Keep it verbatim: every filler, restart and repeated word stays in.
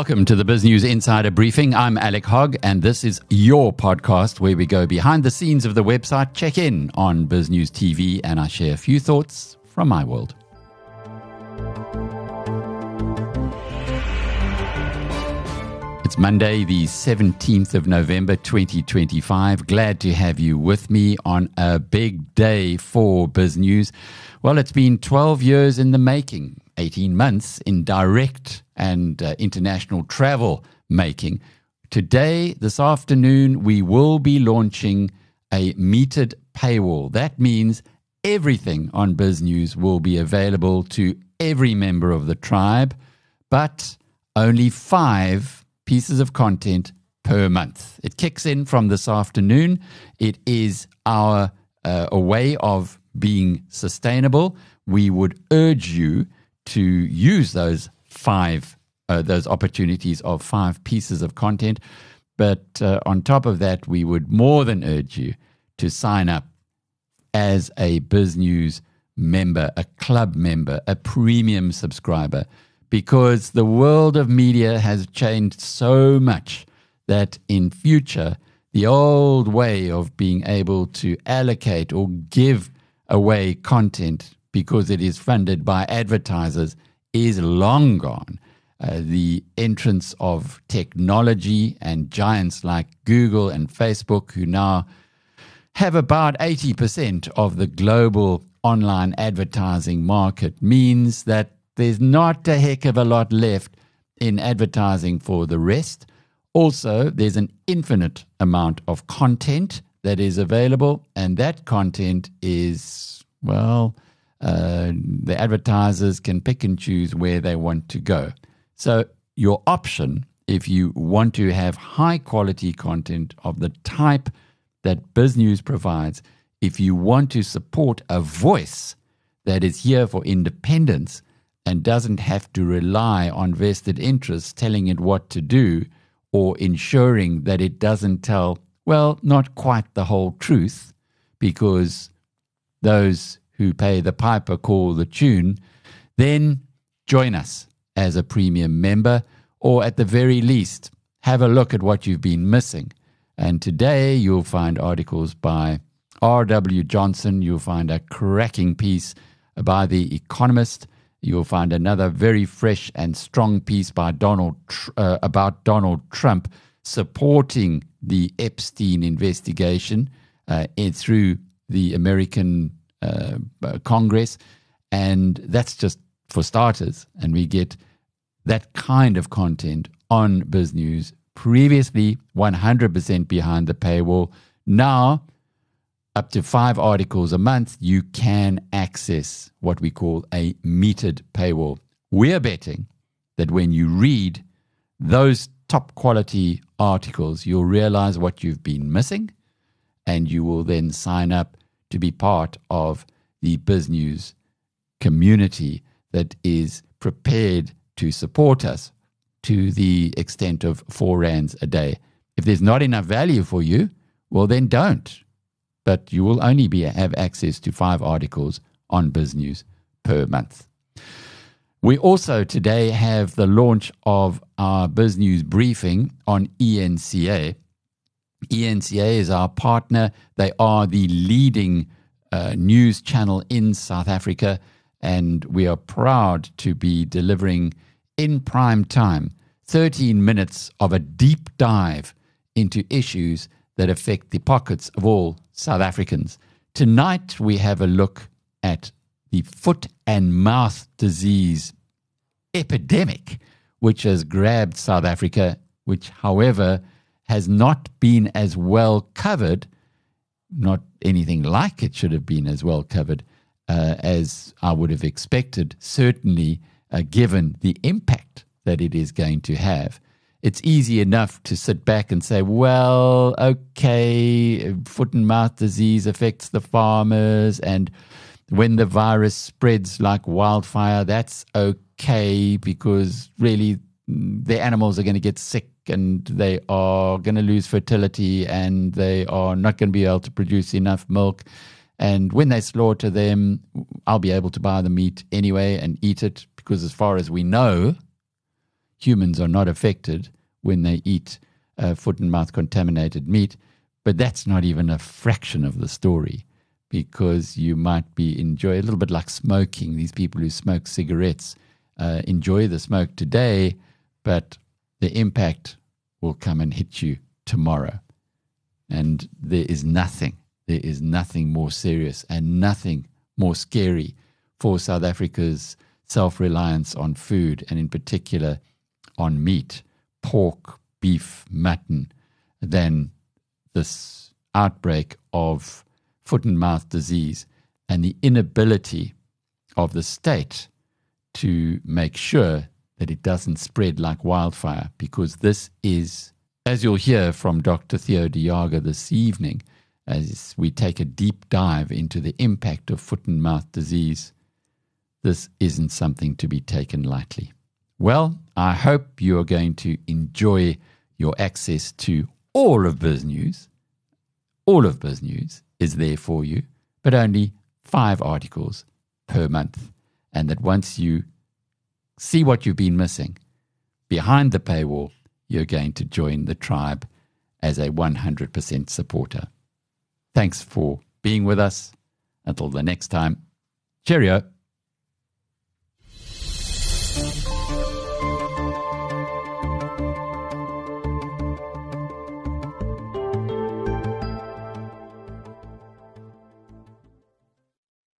Welcome to the Biz News Insider Briefing. I'm Alec Hogg, and this is your podcast where we go behind the scenes of the website, check in on Biz News T V, and I share a few thoughts from my world. It's Monday, the seventeenth of November, twenty twenty-five. Glad to have you with me on a big day for Biz News. Well, it's been twelve years in the making, eighteen months in direct and uh, international travel making. Today, this afternoon, we will be launching a metered paywall. That means everything on Biz News will be available to every member of the tribe, but only five pieces of content per month. It kicks in from this afternoon. It is our uh, a way of being sustainable. We would urge you to use those five, uh, those opportunities of five pieces of content. But uh, on top of that, we would more than urge you to sign up as a Biz News member, a club member, a premium subscriber, because the world of media has changed so much that in future, the old way of being able to allocate or give away content because it is funded by advertisers is long gone. Uh, the entrance of technology and giants like Google and Facebook, who now have about eighty percent of the global online advertising market, means that there's not a heck of a lot left in advertising for the rest. Also, there's an infinite amount of content that is available, and that content is, well, uh, the advertisers can pick and choose where they want to go. So your option, if you want to have high-quality content of the type that Biz News provides, if you want to support a voice that is here for independence and doesn't have to rely on vested interests telling it what to do or ensuring that it doesn't tell, well, not quite the whole truth, because those who pay the piper call the tune, then join us as a premium member, or at the very least, have a look at what you've been missing. And today you'll find articles by R W Johnson. You'll find a cracking piece by The Economist. You'll find another very fresh and strong piece by Donald uh, about Donald Trump supporting the Epstein investigation uh, in, through the American uh, Congress. And that's just for starters. And we get that kind of content on Biz News. Previously, one hundred percent behind the paywall. Now, up to five articles a month, you can access what we call a metered paywall. We're betting that when you read those top quality articles, you'll realize what you've been missing, and you will then sign up to be part of the Biz News community that is prepared to support us to the extent of four rands a day. If there's not enough value for you, well, then don't. But you will only be have access to five articles on Biz News per month. We also today have the launch of our Biz News briefing on E N C A. E N C A is our partner. They are the leading uh, news channel in South Africa, and we are proud to be delivering in prime time thirteen minutes of a deep dive into issues that affect the pockets of all South Africans. Tonight, we have a look at the foot and mouth disease epidemic, which has grabbed South Africa, which, however, has not been as well covered, not anything like it should have been as well covered uh, as I would have expected, certainly uh, given the impact that it is going to have. It's easy enough to sit back and say, well, okay, foot and mouth disease affects the farmers, and when the virus spreads like wildfire, that's okay, because really the animals are going to get sick and they are going to lose fertility and they are not going to be able to produce enough milk. And when they slaughter them, I'll be able to buy the meat anyway and eat it, because as far as we know, humans are not affected when they eat uh, foot and mouth contaminated meat. But that's not even a fraction of the story, because you might be enjoy a little bit like smoking. These people who smoke cigarettes uh, enjoy the smoke today, but the impact will come and hit you tomorrow. And there is nothing, there is nothing more serious and nothing more scary for South Africa's self-reliance on food, and in particular on meat, pork, beef, mutton, than this outbreak of foot and mouth disease and the inability of the state to make sure that it doesn't spread like wildfire, because this is, as you'll hear from Doctor Theo de Jager this evening, as we take a deep dive into the impact of foot and mouth disease, this isn't something to be taken lightly. Well, I hope you are going to enjoy your access to all of BizNews. All of BizNews is there for you, but only five articles per month. And that once you see what you've been missing behind the paywall, you're going to join the tribe as a one hundred percent supporter. Thanks for being with us. Until the next time, cheerio.